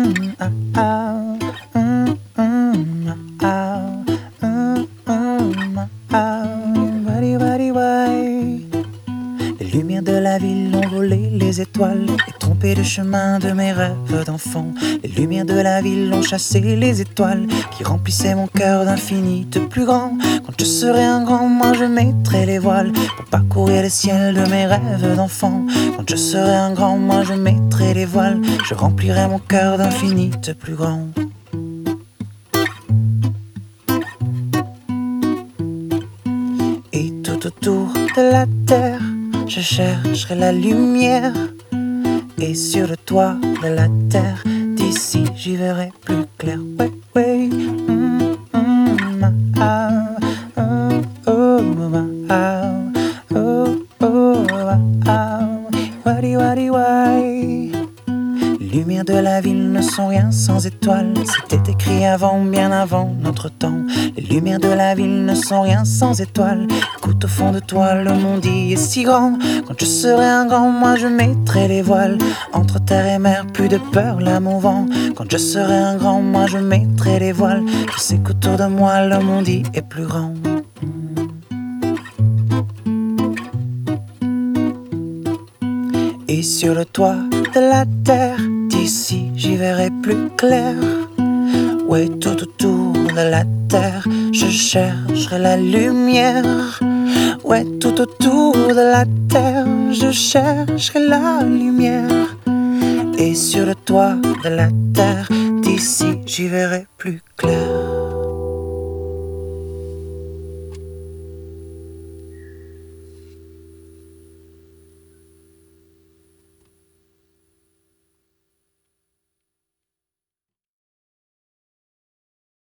Les lumières de la ville ont volé les étoiles et trompé le chemin de mes rêves d'enfant. Les lumières de la ville ont chassé les étoiles qui remplissaient mon cœur d'infini de plus grand. Quand je serai un grand, moi je mettrai les voiles pour parcourir le ciel de mes rêves d'enfant. Quand je serai un grand, moi je mettrai les voiles, je remplirai mon cœur d'infini de plus grand. Et tout autour de la terre, je chercherai la lumière. Et sur le toit de la terre, d'ici j'y verrai plus clair. Ouais, ouais. Les lumières de la ville ne sont rien sans étoiles. C'était écrit avant, bien avant notre temps. Les lumières de la ville ne sont rien sans étoiles. Écoute au fond de toi, le monde y est si grand. Quand je serai un grand, moi je mettrai les voiles. Entre terre et mer, plus de peur, là mon vent. Quand je serai un grand, moi je mettrai les voiles. Je sais qu'autour de moi, le monde y est plus grand. Et sur le toit de la terre, d'ici j'y verrai plus clair. Ouais, tout autour de la terre, je chercherai la lumière. Ouais, tout autour de la terre, je chercherai la lumière. Et sur le toit de la terre, d'ici j'y verrai plus clair.